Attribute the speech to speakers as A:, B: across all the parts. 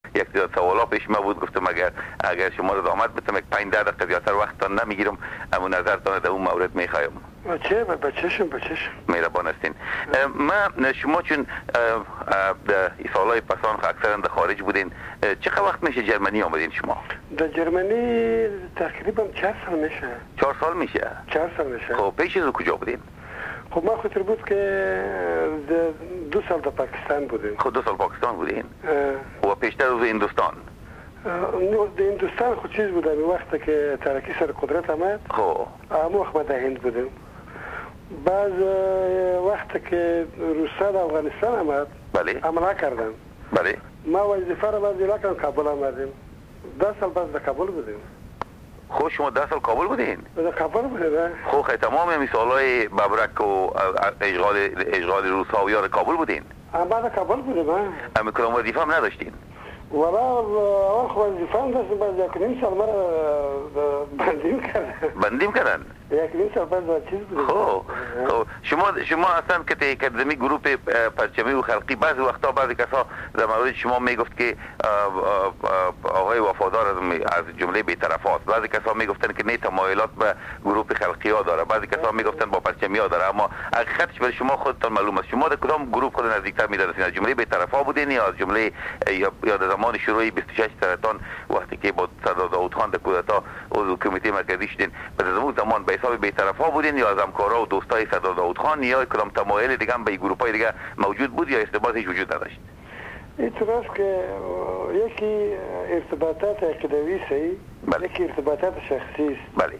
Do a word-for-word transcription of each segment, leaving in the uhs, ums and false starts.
A: یک تعداد سوالا پیش ما بود. گفتم اگر اگر شما رو زحمت بدم یک پنج ده دقیقه زیاتر وقتتان نمیگیرم، اما نظرتان در اون مورد میخوایم.
B: بچه بچه‌شون بچه‌شون
A: مهربان هستین. ما شما چون در سالهای پسان اکثرا در خارج بودین، چقدر وقت میشه جرمنی آمدین شما؟
B: در جرمنی تقریبا چهار سال میشه.
A: چهار سال میشه؟
B: چهار سال میشه.
A: خب پیش از کجا بودین؟
B: خب ما خاطر بود که دو سال در پاکستان بودیم.
A: خب دو سال پاکستان بودین؟ و پیشتر از هندوستان؟
B: در هندوستان خود چیز بودم این وقت که ترکی سر قدرت آمد.
A: خب
B: اما وقت ما در هند بودیم. بعد وقت که روسیه در افغانستان آمد،
A: بله
B: حمله کردن.
A: بله
B: ما وظیفه را بعد کردم کابل آمدیم. ده سال بعد در کابل بودیم.
A: خب شما ده سال کابل بودین؟
B: در کابل بودیم.
A: خب تمام مثالای ببرک و اشغال اشغال روس‌ها و یار کابل بودین؟
B: اما در کابل بودیم.
A: اما کدام وظیفه هم نداشتین؟
B: والا اول خب وظیفه هم داشتیم، بعد یک نیم سال مرا بندیم کردن.
A: بندیم کردن؟
B: یک نیم سال بعد چیز بودیم.
A: خب خب شما شما اصلا که تکدمی گروپ پرچمی و خلقی بعضی وقتا بعضی کسا در مورد شما میگفت که آقای وفادار از جمله بی‌طرفاست، بعضی کسا میگفتن که نه تمایلات به گروپ خلقی ها داره، بعضی کسا میگفتن با پرچمی ها داره، اما حقیقتش برای شما خودتان معلوم است. شما در کدام گروپ خود نزدیکتر می‌دونید؟ از جمله بی‌طرفا بودین یا از جمله یا در زمان شروع بیست و شش سرطان وقتی که با سردار داود خان در کودتا عضو کمیته مرکزی شدین، بعد از اون زمان به حساب بی‌طرفا بودین یا از همکارا و دوستای سردار داود خان یا کدام تمایل دیگه هم به گروپ‌های دیگه موجود بود یا ارتباطی وجود نداشت؟
B: اعتراض که یکی ارتباطات عقیدوی است، یکی ارتباطات شخصی است.
A: بله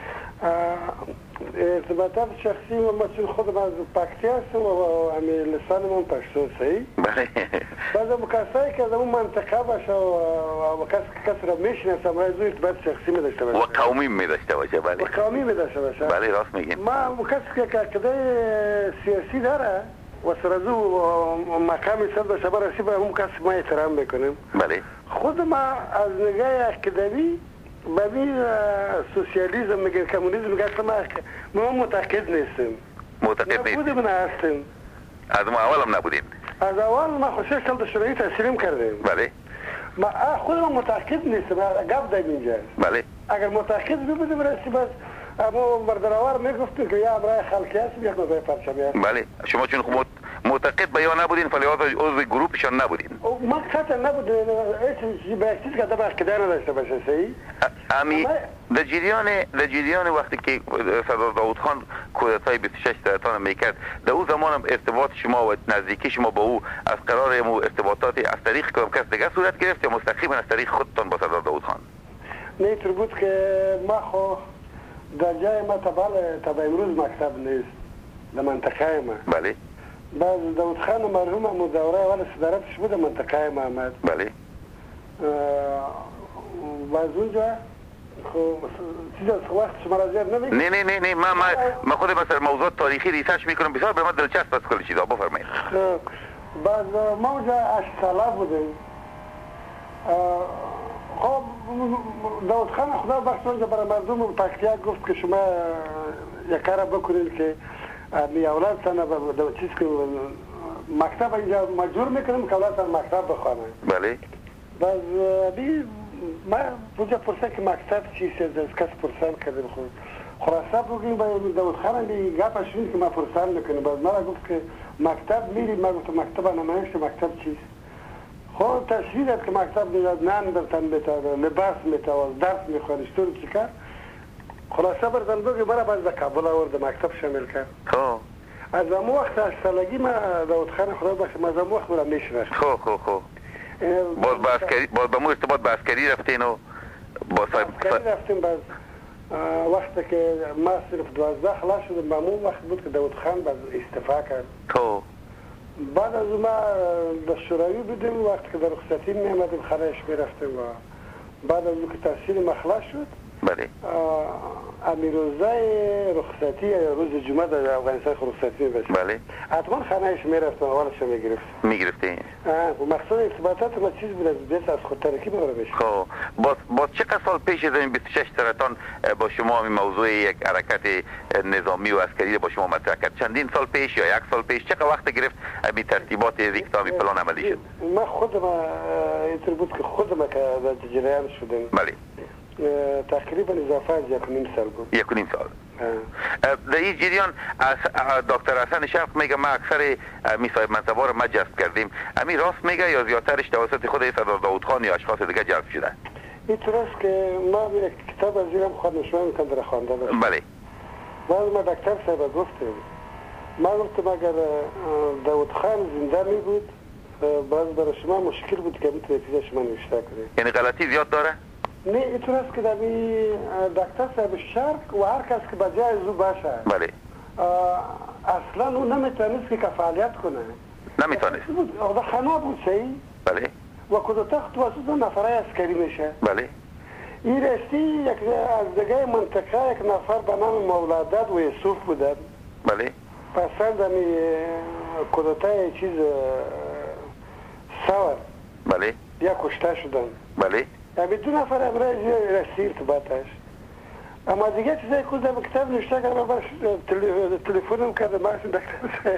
B: ارتباطات شخصی و مثل خودم از پاکتی هستم و همین لسان من پشتو است.
A: بله
B: بعض مکاسایی که از اون منطقه باشه و کسی را میشناسم از اون ارتباط شخصی می داشته باشه
A: و قومی می داشته باشه. بله
B: و قومی می داشته باشه.
A: بله راست میگین.
B: ما کسی که عقیده سیاسی داره و سرزو و مقام صد باشه برای به اون کسی ما احترام بکنیم.
A: بله
B: خود ما از نگاه عقیدوی به این سوسیالیسم میگه کمونیسم میگه ما ما معتقد نیستیم.
A: معتقد نیستیم.
B: خودمون هستیم.
A: از ما اول هم نبودیم.
B: از اول ما خوشش سال شرایط تسلیم کردیم.
A: بله
B: ما خودمون معتقد نیستیم. گپ در اینجا.
A: بله
B: اگر معتقد بودیم راستی بس اما مردنوار میگفتیم که یا برای خلقی هست یک برای پرچمی هست.
A: بله شما چون خود معتقد به یا نبودین فلحاظ عضو گروپشان نبودین.
B: ما قطعا نبودیم. هیچ به چیز که در عقیده نداشته باشه صحیح.
A: امی در جریان در جریان وقتی که سردار داود خان کودتای بیست و شش سرطان میکرد، در اون زمان هم ارتباط شما و نزدیکی شما با او از قرار مو ارتباطات از طریق کدام کس دیگه صورت گرفت یا مستقیما از طریق خودتان با سردار داود خان؟
B: نه اینطور بود که ما خو در جای ما تا امروز مکتب نیست در منطقه ما.
A: بله
B: بعد داود خان مرحوم هم دوره اول صدارتش بود در منطقه ما آمد.
A: بله
B: و از اونجا خب چیز از وقت شما را زیاد نمیگم.
A: نه نه نه نه ما ما ما خود مثلا موضوعات تاریخی ریسرچ میکنم، بسیار به من دلچسب است کلی چیزا. بفرمایید.
B: بعد ما اونجا هشت ساله بودیم. خب داود خان خدا بخش اونجا برای مردم پکتیا گفت که شما یک کار بکنید که می اولادتان به چیز که مکتب اینجا مجبور میکنیم که اولادتان مکتب بخوانه.
A: بله
B: باز بی ما اونجا پرسه که مکتب چیست از کس پرسان کردیم. خود خلاصه بگیم با داود خان دی گپش این که ما پرسان میکنیم. باز ما گفت که مکتب میریم. ما گفت مکتب نمایش مکتب چیست. خب تشریح داد که مکتب میاد نان برتن بتا لباس میتا و درس میخوانیش طور چی کرد. خلاصه برتن بگی برای باز در کابل آورد مکتب شامل کرد.
A: خب
B: از اون وقت از سالگی ما داود خان خدا بخش ما از اون وقت برای میشناخت.
A: خب خب خب باز با عسکری باز با مو ارتباط با عسکری رفتین و با صاحب
B: عسکری رفتیم. باز وقتی که ما صرف دوازده خلاص شدیم با اون وقت بود که داود خان باز استعفا کرد.
A: خب
B: بعد از ما در شوروی بودیم. وقتی که در رخصتی میامدیم خانهش میرفتیم و بعد از اون که تحصیل ما خلاص شد
A: بله.
B: امی روزای رخصتی روز جمعه در افغانستان رخصتی میبشه.
A: بله.
B: حتما خانهش میرفتم اولش میگرفت.
A: میگرفتی؟
B: مقصود ارتباطات ما چیز بود از بیس از خود ترکی ببره بشه.
A: خب باز باز چقدر سال پیش از این بیست و شش سرطان با شما این موضوع یک حرکت نظامی و عسکری با شما مطرح کرد؟ چندین سال پیش یا یک سال پیش چقدر وقت گرفت این ترتیبات ریکتامی پلان عملی شد؟
B: ما خود ما اینطور بود که خود ما که در جریان شدیم.
A: بله.
B: تقریبا اضافه از یک و نیم سال بود.
A: یک و نیم سال. در این جریان دکتر حسن شرق میگه ما اکثر می صاحب منصبا رو ما جذب کردیم. امی راست میگه یا زیادترش توسط خود سردار داود خان یا اشخاص دیگه جذب شده؟
B: اینطور است که ما یک کتاب از اینم خواهد نشون میکنم در خوانده باشم.
A: بله.
B: بعد ما دکتر صاحب گفتیم ما گفتم اگر داود خان زنده می بود باز برای شما مشکل بود که میتونه پیش شما نوشته کنید.
A: یعنی غلطی زیاد داره؟
B: نه اینطور است که در دکتر صاحب شرق و هر کس که بجای از او باشه
A: بله
B: اصلا او نمیتونست که فعالیت کنه.
A: نمیتونست؟
B: او خانه بود صحیح؟
A: بله.
B: و کدوتخت توسط نفرای عسکری میشه.
A: بله.
B: این راستی یک از دیگه منطقه یک نفر به نام مولادت و یوسف بودن.
A: بله.
B: پسند همی کدوتای چیز سور
A: بله.
B: یا کشته شدن.
A: بله.
B: همی دو نفر امراض راستی ارتباطش. اما دیگه چیزای خود در کتاب نوشته کردم باش تلفنم کردم باش دکتر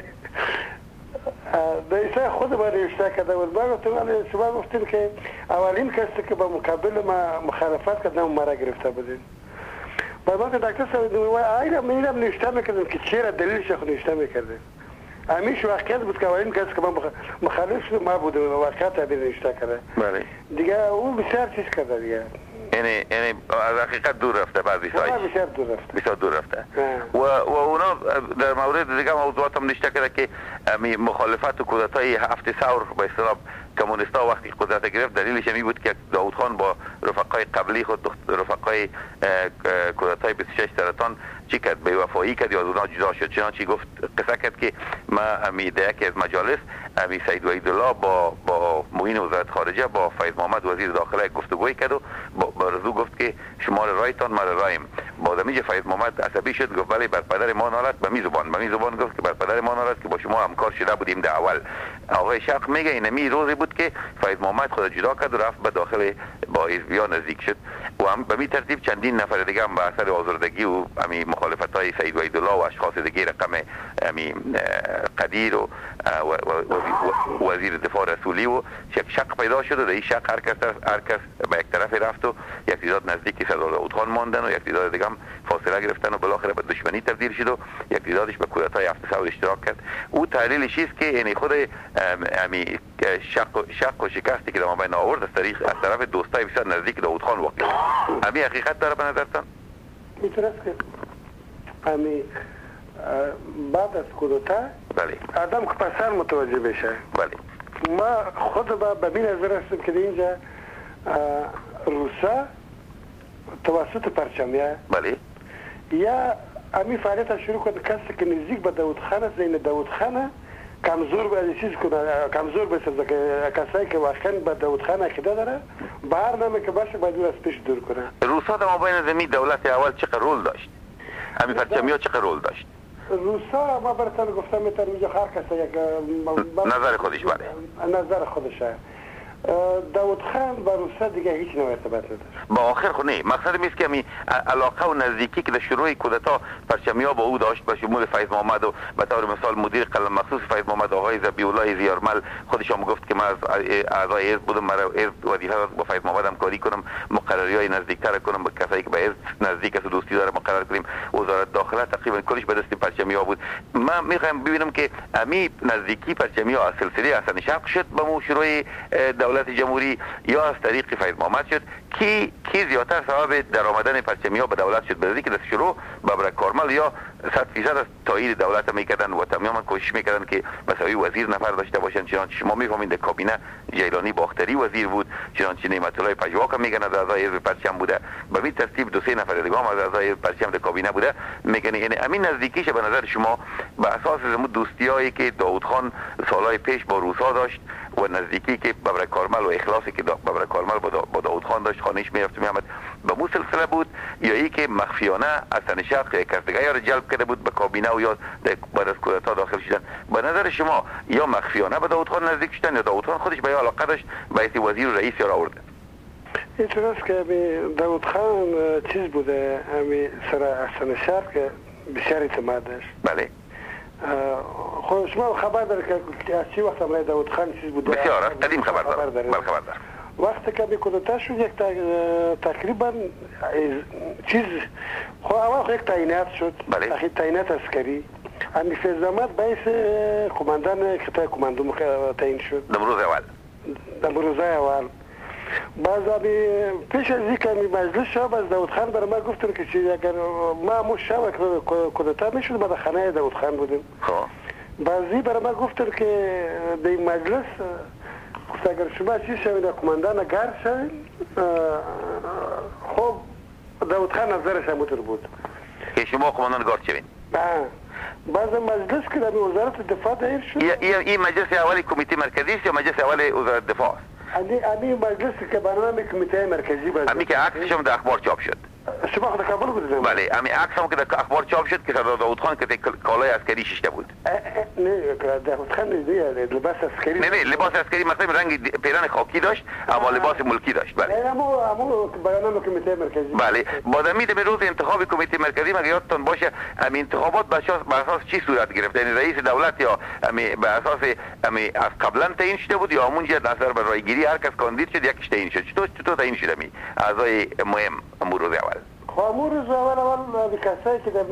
B: دیسه خود ما نوشته کرده بود. ما گفتم شما گفتیم که اولین کسی که با مقابل ما مخالفت کردن مرا گرفته بودین. بعد ما که دکتر صاحب آیلا میرم نوشته میکردم که چرا دلیلش خود نوشته میکردم. همیشه واقعیت بود که اولین کسی که ما مخالف شد ما بودم و واقعیت هم نوشته کرده.
A: بله.
B: دیگه اون بسیار چیز کرده دیگه.
A: یعنی یعنی از حقیقت دور رفته بعضی سایش.
B: بسیار دور رفته.
A: بسیار دور رفته. و و اونا در مورد دیگه موضوعات هم نوشته کرده که مخالفت و کودتای هفت ثور به اصطلاح کمونیستا وقتی قدرت گرفت دلیلش می بود که داود خان با رفقای قبلی خود رفقای کودتای بیست و شش سرطان چی کرد؟ به وفایی کرد یا از اونا جدا شد. چنانچه گفت قصه کرد که ما امی در یکی از مجالس امی سید وحیدالله با با معین وزارت خارجه با فیض محمد وزیر داخله گفتگوی کرد و با رضو گفت که شما رایتان ما رایم. با دمیج فیض محمد عصبی شد گفت ولی بر پدر ما ناراست به می زبان به می زبان گفت که بر پدر ما ناراست که با شما همکار شده بودیم در اول. آقای شرق میگه این می روزی بود که فیض محمد خود جدا کرد و رفت به داخل با حزبیان نزدیک شد و هم به می ترتیب چندین نفر دیگه هم به اثر آزردگی و امی مخالفت های سید وحیدالله و اشخاص دیگه رقم امی قدیر و وزیر دفاع رسولی و یک شق پیدا شد و در این شق هر کس هر کس به یک طرف رفت و یک تعداد نزدیک سردار داود خان ماندن و یک تعداد دیگه هم فاصله گرفتن و بالاخره به دشمنی تبدیل شد و یک تعدادش به کودتای هفت ثور اشتراک کرد. او تحلیلش است که یعنی خود امی شق شق و شکستی که در ما بین آورد از طریق از طرف دوستای بسیار نزدیک داود خان واقع امی حقیقت داره به نظرتان؟
B: میتونه است که امی بعد از کودتا
A: بله
B: آدم که پسر متوجه بشه.
A: بله.
B: ما خود با به این نظر هستم که اینجا روسا توسط پرچمیه
A: بله
B: یا امی فعالیت شروع کنه کسی که نزدیک به داود خان است این داود خان کمزور به چیز کنه کمزور بسازه که کسایی که واقعا به داود خان عقیده داره به هر نامه که باشه باید از پیش دور کنه.
A: روسا در مابین زمین دولت اول چقدر رول داشت؟ همین پرچمیا چقدر رول داشت؟
B: روسا ما براتون گفتم میتونم اینجا هر کسی یک
A: نظر خودش بله
B: نظر خودشه. داود خان با روسا دیگه هیچ نوع ارتباط نداشت.
A: با آخر خود نه مقصد میست که می علاقه و نزدیکی که در شروع کودتا پرچمیا با او داشت به شمول فیض محمد و به طور مثال مدیر قلم مخصوص فیض محمد آقای ذبیح الله زیارمل خودش هم گفت که من از اعضای حزب بودم مرا حزب وظیفه با فیض محمد همکاری کنم مقرریای نزدیکتر کنم به کسایی که به حزب نزدیک است و دوستی داره مقرر کنیم. وزارت داخله تقریبا کلش به دست پرچمیا بود. من میخوام ببینم که امی نزدیکی پرچمیا از سلسله حسن شرق شد به مو شروع دولت جمهوری یا از طریق فیض محمد شد کی کی زیاتر سبب در آمدن پرچمیا به دولت شد؟ بدونی که در شروع بابرک کارمل یا صد فیصد از تایید دولت میکردن و تماما کوشش میکردن که مساوی وزیر نفر داشته باشن. چنانچه شما میفهمید در کابینه جیلانی باختری وزیر بود، چنانچه نعمت الله پژواک میگن از اعضای حزب پرچم بوده، به این ترتیب دو سه نفر دیگه هم از اعضای پرچم در کابینه بوده. میگن یعنی همین نزدیکیش به نظر شما به اساس زمو دوستیایی که داود خان سالهای پیش با روسا داشت و نزدیکی که ببر کارمل و اخلاصی که ببر کارمل با داود خان داشت خانهش میرفت میامد به مو سلسله بود، یا ای که مخفیانه از سن شرق کارتگاه را جلب کرده بود به کابینه و یا بعد از کودتا داخل شدن؟ به نظر شما یا مخفیانه به داود خان نزدیک شدن یا داود خان خودش به علاقه داشت به وزیر و رئیس را آورده؟
B: اینطور است که داود خان چیز بوده، همی سر احسن شرق که بسیار اعتماد داشت.
A: بله.
B: خب شما خبر داره که از چی وقت امرای داود خان چیز بوده؟
A: بسیار است، قدیم خبر داره. بله خبر داره.
B: وقتی که به کودتا شد یک تقریبا چیز خب اول یک تعیینات شد.
A: بله.
B: اخی تعیینات عسکری. امی فیض احمد باعث کماندان قطاع کماندو تعیین شد.
A: در روز اول.
B: در روز اول. باز امی پیش از اینکه امی مجلس شد باز داود خان برای ما گفتن که چیزی اگر ما مو شب کودتا میشد بعد خانه داود خان بودیم.
A: خب.
B: بعضی برای ما گفتن که در این مجلس گفت اگر شما چیز شوید کماندان گرد شوید، خب داود خان نظرش همونطور بود
A: که شما کماندان گارد شوید.
B: بعض مجلس که در وزارت دفاع دایر شد.
A: این مجلس اولی کمیته مرکزی است یا مجلس اولی وزارت دفاع است؟
B: امی مجلس که برنامه کمیته مرکزی بود.
A: امی که عکسش هم در اخبار چاپ شد.
B: شما خود کابل بودید؟
A: بله، امی عکس هم که در اخبار چاپ شد که سردار داود خان که کالای عسکری شیشته بود.
B: نه، داود خان نه، لباس عسکری.
A: نه نه، لباس عسکری مثلا رنگ پیرن خاکی داشت، اما لباس ملکی داشت. بله.
B: اما اما برنامه کمیته مرکزی.
A: بله، بعد می در روز انتخاب کمیته مرکزی مگه یادتون باشه امی انتخابات به اساس چی صورت گرفت؟ یعنی رئیس دولت یا امی به اساس امی از قبلا تعیین شده بود یا همونجا اثر بر رایگیری هر کس کاندید شد یکیش تعیین شد؟ چطور چطور تعیین شد امی اعضای مهم امور روز اول؟
B: خب امور روز اول اول کسایی که در